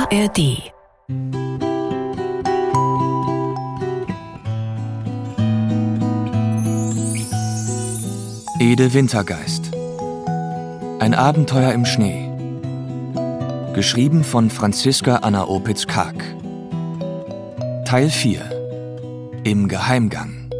ARD. Ede Wintergeist. Ein Abenteuer im Schnee. Geschrieben von Franziska Anna Opitz-Karg. Teil 4. Im Geheimgang.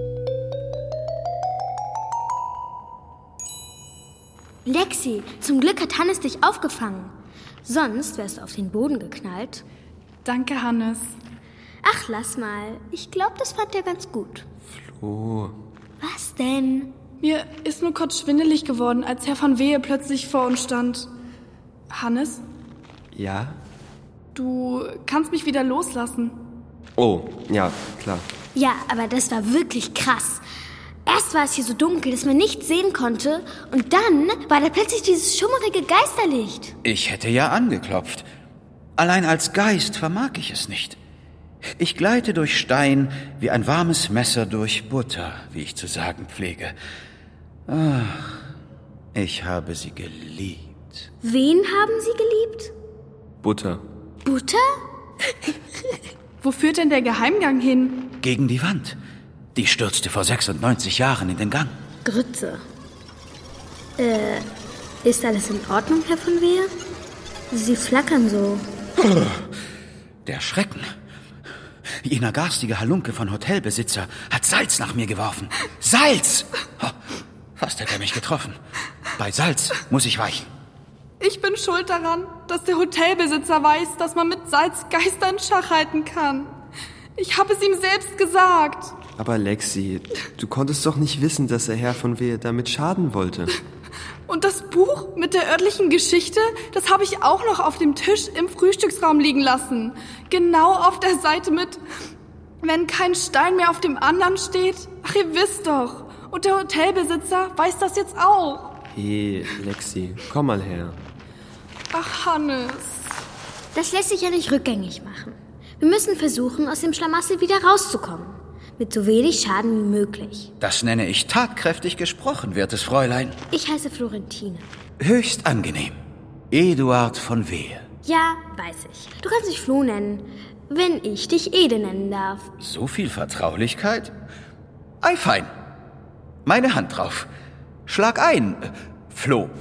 Lexi, zum Glück hat Hannes dich aufgefangen. Sonst wärst du auf den Boden geknallt. Danke, Hannes. Ach, lass mal. Ich glaube, das fand er ganz gut. Flo. Was denn? Mir ist nur kurz schwindelig geworden, als Herr von Wehe plötzlich vor uns stand. Hannes, Ja? du kannst mich wieder loslassen. Oh, ja, klar. Ja, aber das war wirklich krass. Erst war es hier so dunkel, dass man nichts sehen konnte. Und dann war da plötzlich dieses schummerige Geisterlicht. Ich hätte ja angeklopft. Allein als Geist vermag ich es nicht. Ich gleite durch Stein wie ein warmes Messer durch Butter, wie ich zu sagen pflege. Ach, ich habe sie geliebt. Wen haben sie geliebt? Butter. Butter? Wo führt denn der Geheimgang hin? Gegen die Wand. Die stürzte vor 96 Jahren in den Gang. Grütze. Ist alles in Ordnung, Herr von Wehe? Sie flackern so. Der Schrecken. Jener garstige Halunke von Hotelbesitzer hat Salz nach mir geworfen. Salz! Oh, fast hätte er mich getroffen. Bei Salz muss ich weichen. Ich bin schuld daran, dass der Hotelbesitzer weiß, dass man mit Salz Geister in Schach halten kann. Ich habe es ihm selbst gesagt. Aber Lexi, du konntest doch nicht wissen, dass der Herr von Wehe damit schaden wollte. Und das Buch mit der örtlichen Geschichte, das habe ich auch noch auf dem Tisch im Frühstücksraum liegen lassen. Genau auf der Seite mit, wenn kein Stein mehr auf dem anderen steht. Ach, ihr wisst doch. Und der Hotelbesitzer weiß das jetzt auch. Hey, Lexi, komm mal her. Ach, Hannes. Das lässt sich ja nicht rückgängig machen. Wir müssen versuchen, aus dem Schlamassel wieder rauszukommen. Mit so wenig Schaden wie möglich. Das nenne ich tatkräftig gesprochen, wertes Fräulein. Ich heiße Florentine. Höchst angenehm. Eduard von Wehe. Ja, weiß ich. Du kannst mich Flo nennen, wenn ich dich Ede nennen darf. So viel Vertraulichkeit? Ei, fein. Meine Hand drauf. Schlag ein, Flo.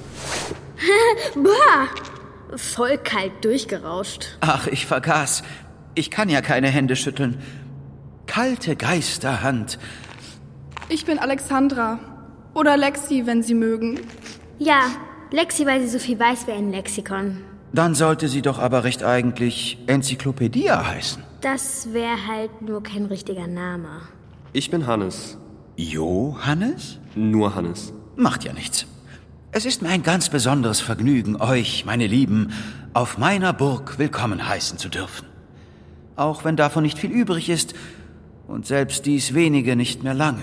Boah! Voll kalt durchgerauscht. Ach, ich vergaß. Ich kann ja keine Hände schütteln. Kalte Geisterhand. Ich bin Alexandra. Oder Lexi, wenn Sie mögen. Ja, Lexi, weil sie so viel weiß wie ein Lexikon. Dann sollte sie doch aber recht eigentlich Enzyklopädia heißen. Das wäre halt nur kein richtiger Name. Ich bin Hannes. Johannes? Nur Hannes. Macht ja nichts. Es ist mir ein ganz besonderes Vergnügen, euch, meine Lieben, auf meiner Burg willkommen heißen zu dürfen. Auch wenn davon nicht viel übrig ist und selbst dies wenige nicht mehr lange.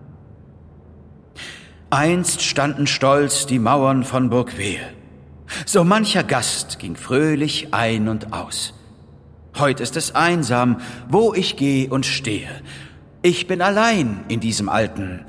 Einst standen stolz die Mauern von Burg Wehe. So mancher Gast ging fröhlich ein und aus. Heut ist es einsam, wo ich gehe und stehe. Ich bin allein in diesem alten...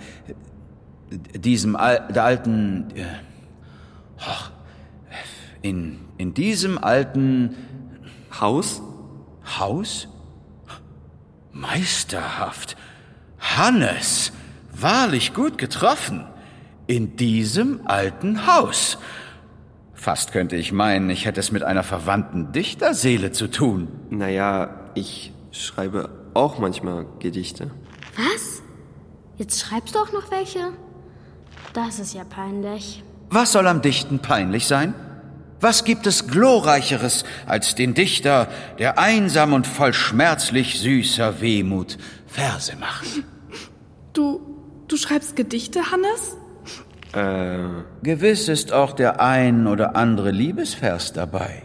In diesem alten... Haus? Haus? Meisterhaft. Hannes, wahrlich gut getroffen. In diesem alten Haus. Fast könnte ich meinen, ich hätte es mit einer verwandten Dichterseele zu tun. Naja, ich schreibe auch manchmal Gedichte. Was? Jetzt schreibst du auch noch welche? Das ist ja peinlich. Was soll am Dichten peinlich sein? Was gibt es Glorreicheres als den Dichter, der einsam und voll schmerzlich süßer Wehmut Verse macht? Du schreibst Gedichte, Hannes? Gewiss ist auch der ein oder andere Liebesvers dabei.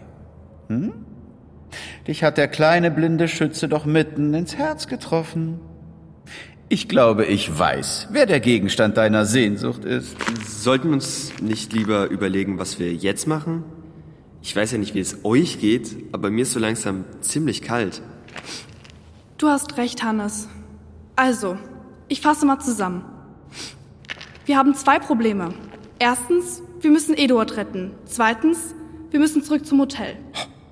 Dich hat der kleine blinde Schütze doch mitten ins Herz getroffen. Ich glaube, ich weiß, wer der Gegenstand deiner Sehnsucht ist. Sollten wir uns nicht lieber überlegen, was wir jetzt machen? Ich weiß ja nicht, wie es euch geht, aber mir ist so langsam ziemlich kalt. Du hast recht, Hannes. Also, ich fasse mal zusammen. Wir haben 2 Probleme. Erstens, wir müssen Eduard retten. Zweitens, wir müssen zurück zum Hotel.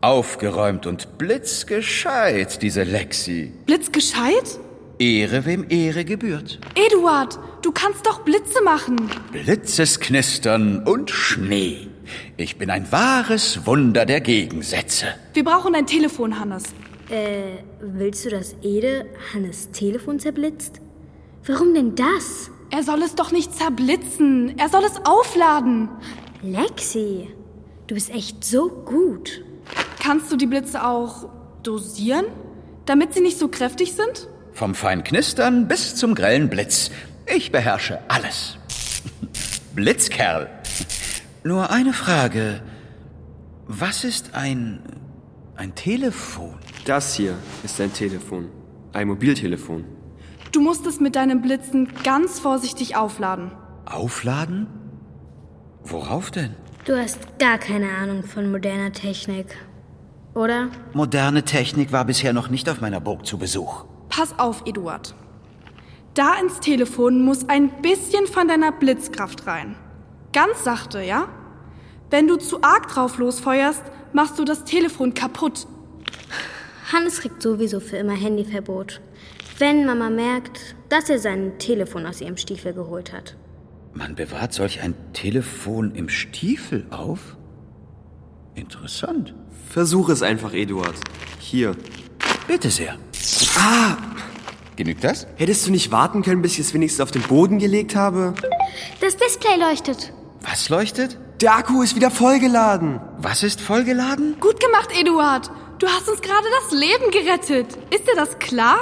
Aufgeräumt und blitzgescheit, diese Lexi. Blitzgescheit? Ehre, wem Ehre gebührt. Eduard, du kannst doch Blitze machen. Blitzes knistern und Schnee. Ich bin ein wahres Wunder der Gegensätze. Wir brauchen ein Telefon, Hannes. Willst du, dass Ede Hannes Telefon zerblitzt? Warum denn das? Er soll es doch nicht zerblitzen. Er soll es aufladen. Lexi, du bist echt so gut. Kannst du die Blitze auch dosieren, damit sie nicht so kräftig sind? Vom feinen Knistern bis zum grellen Blitz. Ich beherrsche alles. Blitzkerl. Nur eine Frage. Was ist ein Telefon? Das hier ist ein Telefon. Ein Mobiltelefon. Du musst es mit deinen Blitzen ganz vorsichtig aufladen. Aufladen? Worauf denn? Du hast gar keine Ahnung von moderner Technik, oder? Moderne Technik war bisher noch nicht auf meiner Burg zu Besuch. Pass auf, Eduard. Da ins Telefon muss ein bisschen von deiner Blitzkraft rein. Ganz sachte, ja? Wenn du zu arg drauf losfeuerst, machst du das Telefon kaputt. Hannes kriegt sowieso für immer Handyverbot, wenn Mama merkt, dass er sein Telefon aus ihrem Stiefel geholt hat. Man bewahrt solch ein Telefon im Stiefel auf? Interessant. Versuch es einfach, Eduard. Hier. Bitte sehr. Genügt das? Hättest du nicht warten können, bis ich es wenigstens auf den Boden gelegt habe? Das Display leuchtet. Was leuchtet? Der Akku ist wieder vollgeladen. Was ist vollgeladen? Gut gemacht, Eduard. Du hast uns gerade das Leben gerettet. Ist dir das klar?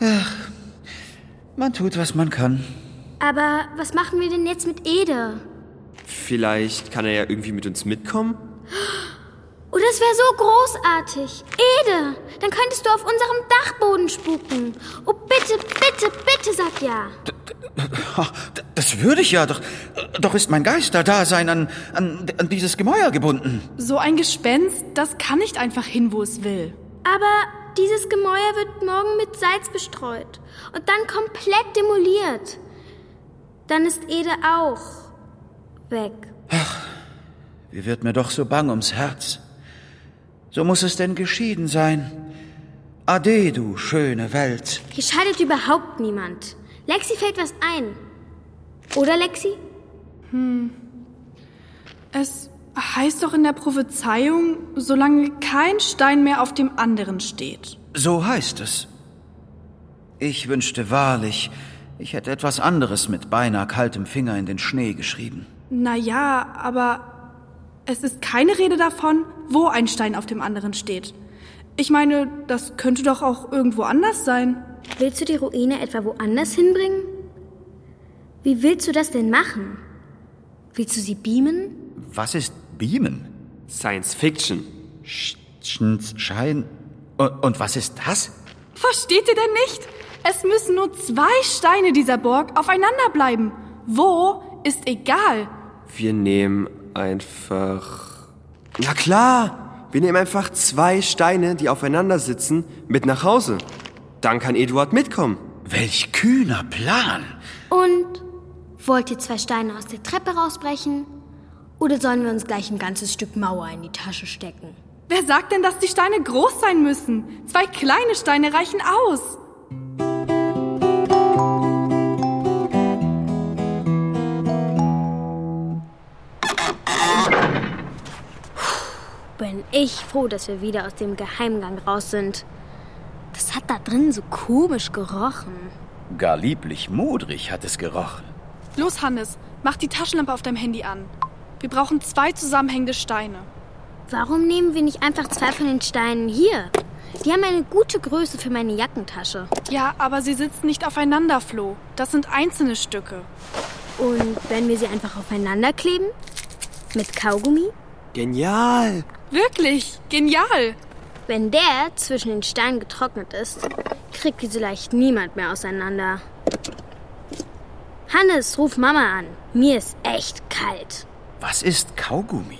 Man tut, was man kann. Aber was machen wir denn jetzt mit Ede? Vielleicht kann er ja irgendwie mit uns mitkommen? Oh, das wäre so großartig. Ede, dann könntest du auf unserem Dachboden spuken. Oh, bitte, bitte, bitte sag ja. Das würde ich ja, doch ist mein Geisterdasein an dieses Gemäuer gebunden. So ein Gespenst, das kann nicht einfach hin, wo es will. Aber dieses Gemäuer wird morgen mit Salz bestreut und dann komplett demoliert. Dann ist Ede auch weg. Wie wird mir doch so bang ums Herz. So muss es denn geschieden sein. Ade, du schöne Welt. Hier scheidet überhaupt niemand. Lexi fällt was ein. Oder, Lexi? Es heißt doch in der Prophezeiung, solange kein Stein mehr auf dem anderen steht. So heißt es. Ich wünschte wahrlich, ich hätte etwas anderes mit beinahe kaltem Finger in den Schnee geschrieben. Naja, aber es ist keine Rede davon, wo ein Stein auf dem anderen steht. Ich meine, das könnte doch auch irgendwo anders sein. Willst du die Ruine etwa woanders hinbringen? Wie willst du das denn machen? Willst du sie beamen? Was ist beamen? Science Fiction. Schein. Und was ist das? Versteht ihr denn nicht? Es müssen nur 2 Steine dieser Burg aufeinander bleiben. Wo ist egal. Wir nehmen einfach... Na klar! Wir nehmen einfach 2 Steine, die aufeinander sitzen, mit nach Hause. Dann kann Eduard mitkommen. Welch kühner Plan! Und wollt ihr 2 Steine aus der Treppe rausbrechen? Oder sollen wir uns gleich ein ganzes Stück Mauer in die Tasche stecken? Wer sagt denn, dass die Steine groß sein müssen? 2 kleine Steine reichen aus. Bin ich froh, dass wir wieder aus dem Geheimgang raus sind. Das hat da drin so komisch gerochen. Gar lieblich modrig hat es gerochen. Los, Hannes, mach die Taschenlampe auf deinem Handy an. Wir brauchen 2 zusammenhängende Steine. Warum nehmen wir nicht einfach 2 von den Steinen hier? Die haben eine gute Größe für meine Jackentasche. Ja, aber sie sitzen nicht aufeinander, Flo. Das sind einzelne Stücke. Und wenn wir sie einfach aufeinander kleben? Mit Kaugummi? Genial! Wirklich, genial. Wenn der zwischen den Steinen getrocknet ist, kriegt diese leicht niemand mehr auseinander. Hannes, ruf Mama an. Mir ist echt kalt. Was ist Kaugummi?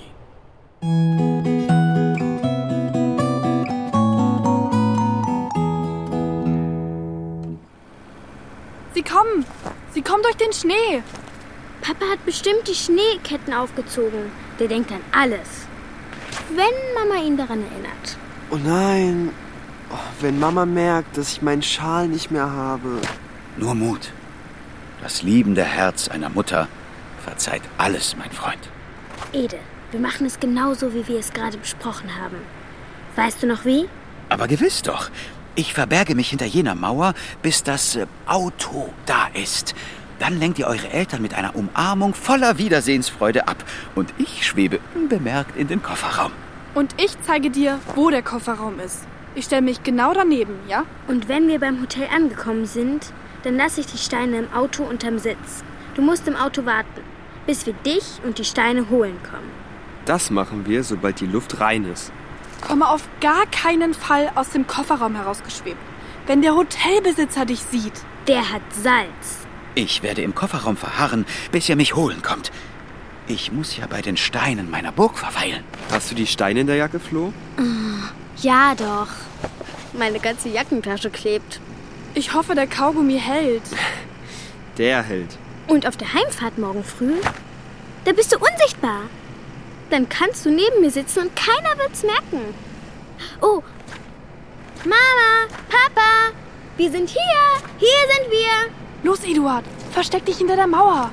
Sie kommen durch den Schnee. Papa hat bestimmt die Schneeketten aufgezogen. Der denkt an alles. wenn Mama ihn daran erinnert. Oh nein. Oh, wenn Mama merkt, dass ich meinen Schal nicht mehr habe. Nur Mut. Das liebende Herz einer Mutter verzeiht alles, mein Freund. Ede, wir machen es genauso, wie wir es gerade besprochen haben. Weißt du noch wie? Aber gewiss doch. Ich verberge mich hinter jener Mauer, bis das Auto da ist. Dann lenkt ihr eure Eltern mit einer Umarmung voller Wiedersehensfreude ab. Und ich schwebe unbemerkt in den Kofferraum. Und ich zeige dir, wo der Kofferraum ist. Ich stelle mich genau daneben, ja? Und wenn wir beim Hotel angekommen sind, dann lasse ich die Steine im Auto unterm Sitz. Du musst im Auto warten, bis wir dich und die Steine holen kommen. Das machen wir, sobald die Luft rein ist. Komme auf gar keinen Fall aus dem Kofferraum herausgeschwebt. Wenn der Hotelbesitzer dich sieht. Der hat Salz. Ich werde im Kofferraum verharren, bis ihr mich holen kommt. Ich muss ja bei den Steinen meiner Burg verweilen. Hast du die Steine in der Jacke, Flo? Ja, doch. Meine ganze Jackentasche klebt. Ich hoffe, der Kaugummi hält. Der hält. Und auf der Heimfahrt morgen früh, da bist du unsichtbar. Dann kannst du neben mir sitzen und keiner wird's merken. Oh, Mama, Papa, wir sind hier. Hier sind wir. Los, Eduard, versteck dich hinter der Mauer.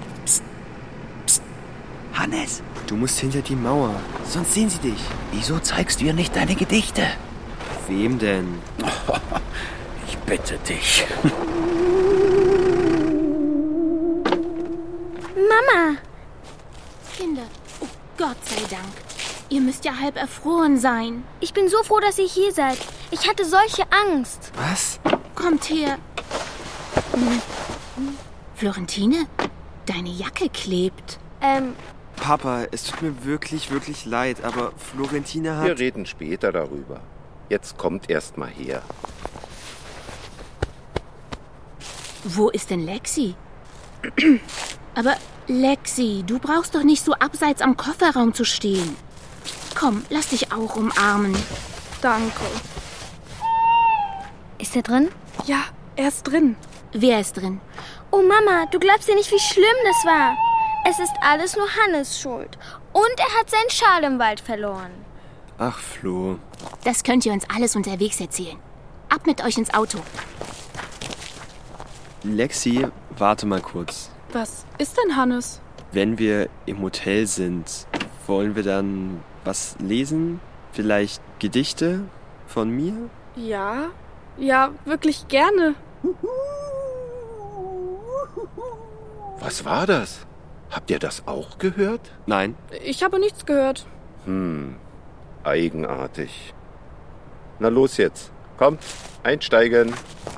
Hannes, Du musst hinter die Mauer, sonst sehen sie dich. wieso zeigst du ihr nicht deine Gedichte? Wem denn? Ich bitte dich. Mama. Kinder, oh Gott sei Dank. Ihr müsst ja halb erfroren sein. Ich bin so froh, dass ihr hier seid. Ich hatte solche Angst. Was? Kommt her. Florentine, deine Jacke klebt. Papa, es tut mir wirklich, wirklich leid, aber Florentine hat... Wir reden später darüber. Jetzt kommt erst mal her. Wo ist denn Lexi? Aber Lexi, du brauchst doch nicht so abseits am Kofferraum zu stehen. Komm, lass dich auch umarmen. Danke. Ist er drin? Ja, er ist drin. Wer ist drin? Oh Mama, du glaubst ja nicht, wie schlimm das war. Es ist alles nur Hannes Schuld. Und er hat seinen Schal im Wald verloren. Ach, Flo. Das könnt ihr uns alles unterwegs erzählen. Ab mit euch ins Auto. Lexi, warte mal kurz. Was ist denn, Hannes? Wenn wir im Hotel sind, wollen wir dann was lesen? Vielleicht Gedichte von mir? Ja, wirklich gerne. Was war das? Habt ihr das auch gehört? Nein. Ich habe nichts gehört. Eigenartig. Na los jetzt. Kommt, einsteigen.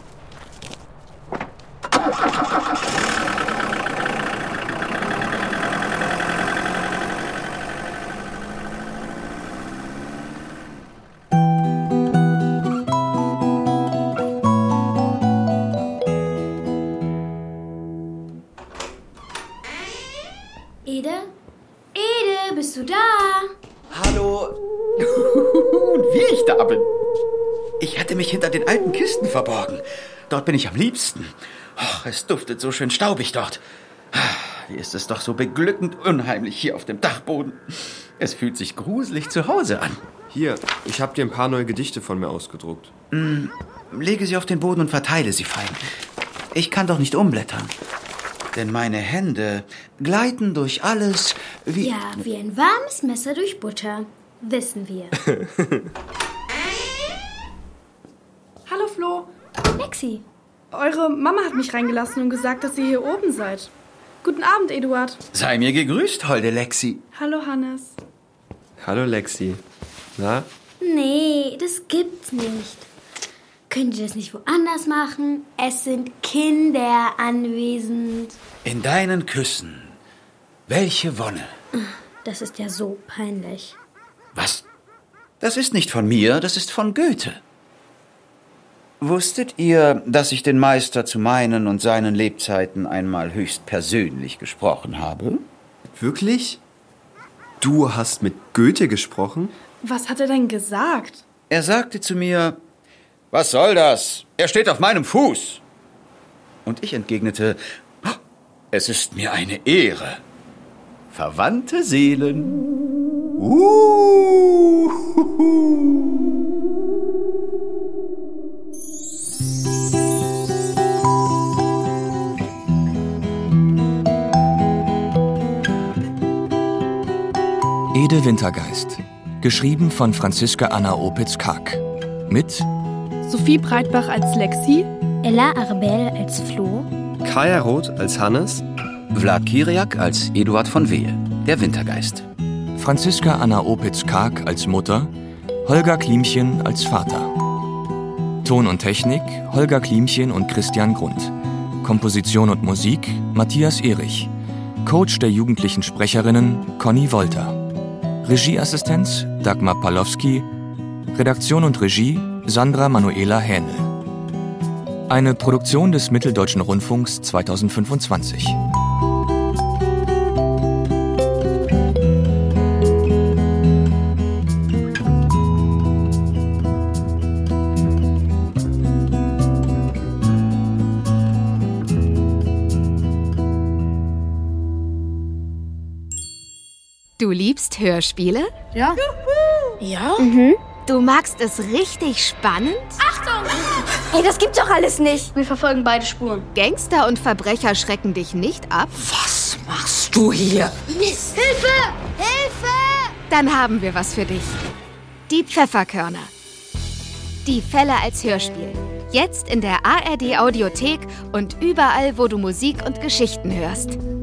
Ede? Ede, bist du da? Hallo. Und wie ich da bin. Ich hatte mich hinter den alten Kisten verborgen. Dort bin ich am liebsten. Oh, es duftet so schön staubig dort. Wie ist es doch so beglückend unheimlich hier auf dem Dachboden. Es fühlt sich gruselig zu Hause an. Hier, ich habe dir ein paar neue Gedichte von mir ausgedruckt. Lege sie auf den Boden und verteile sie fein. Ich kann doch nicht umblättern. Denn meine Hände gleiten durch alles wie... Ja, wie ein warmes Messer durch Butter. Wissen wir. Hallo, Flo. Lexi. Eure Mama hat mich reingelassen und gesagt, dass ihr hier oben seid. Guten Abend, Eduard. Sei mir gegrüßt, holde Lexi. Hallo, Hannes. Hallo, Lexi. Na? Nee, das gibt's nicht. Könnt ihr das nicht woanders machen? Es sind Kinder anwesend. In deinen Küssen. Welche Wonne. Das ist ja so peinlich. Was? Das ist nicht von mir, das ist von Goethe. Wusstet ihr, dass ich den Meister zu meinen und seinen Lebzeiten einmal höchst persönlich gesprochen habe? Wirklich? Du hast mit Goethe gesprochen? Was hat er denn gesagt? Er sagte zu mir, was soll das? Er steht auf meinem Fuß. Und ich entgegnete, es ist mir eine Ehre. Verwandte Seelen. Ede Wintergeist. Geschrieben von Franziska Anna Opitz-Kack. Mit Sophie Breitbach als Lexi, Ella Arbel als Flo, Kaya Roth als Hannes, Vlad Kiriak als Eduard von Wehe, der Wintergeist. Franziska Anna Opitz-Kack als Mutter, Holger Klimchen als Vater. Ton und Technik Holger Klimchen und Christian Grund. Komposition und Musik Matthias Erich. Coach der jugendlichen Sprecherinnen Conny Wolter. Regieassistenz Dagmar Palowski. Redaktion und Regie Sandra Manuela Hähnel. Eine Produktion des Mitteldeutschen Rundfunks 2025. Du liebst Hörspiele? Ja. Ja? Du magst es richtig spannend? Ey, das gibt's doch alles nicht. Wir verfolgen beide Spuren. Gangster und Verbrecher schrecken dich nicht ab? Was machst du hier? Mist. Hilfe! Hilfe! Dann haben wir was für dich. Die Pfefferkörner. Die Fälle als Hörspiel. Jetzt in der ARD Audiothek und überall, wo du Musik und Geschichten hörst.